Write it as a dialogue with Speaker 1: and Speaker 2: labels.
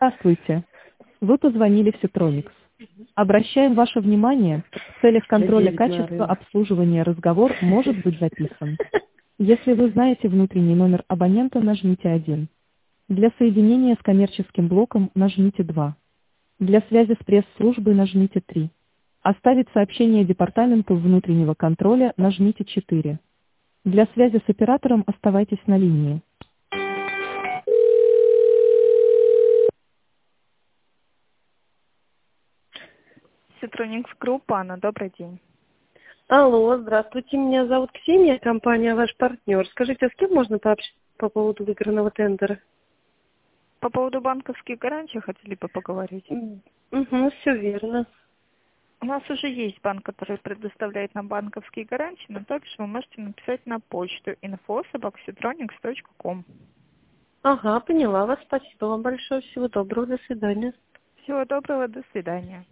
Speaker 1: Здравствуйте. Вы позвонили в Ситроникс. Обращаем ваше внимание, в целях контроля качества обслуживания разговор может быть записан. Если вы знаете внутренний номер абонента, нажмите 1. Для соединения с коммерческим блоком нажмите 2. Для связи с пресс-службой нажмите 3. Оставить сообщение департаменту внутреннего контроля нажмите 4. Для связи с оператором оставайтесь на линии.
Speaker 2: Ситроникс Групп, Анна, добрый день.
Speaker 3: Алло, здравствуйте, меня зовут Ксения, компания «Ваш партнер». Скажите, а с кем можно пообщаться по поводу выигранного тендера?
Speaker 2: По поводу банковских гарантий хотели бы поговорить?
Speaker 3: Угу, все верно.
Speaker 2: У нас уже есть банк, который предоставляет нам банковские гарантии, но также вы можете написать на почту info@citronics.com.
Speaker 3: Ага, поняла вас, спасибо вам большое, всего доброго, до свидания.
Speaker 2: Всего доброго, до свидания.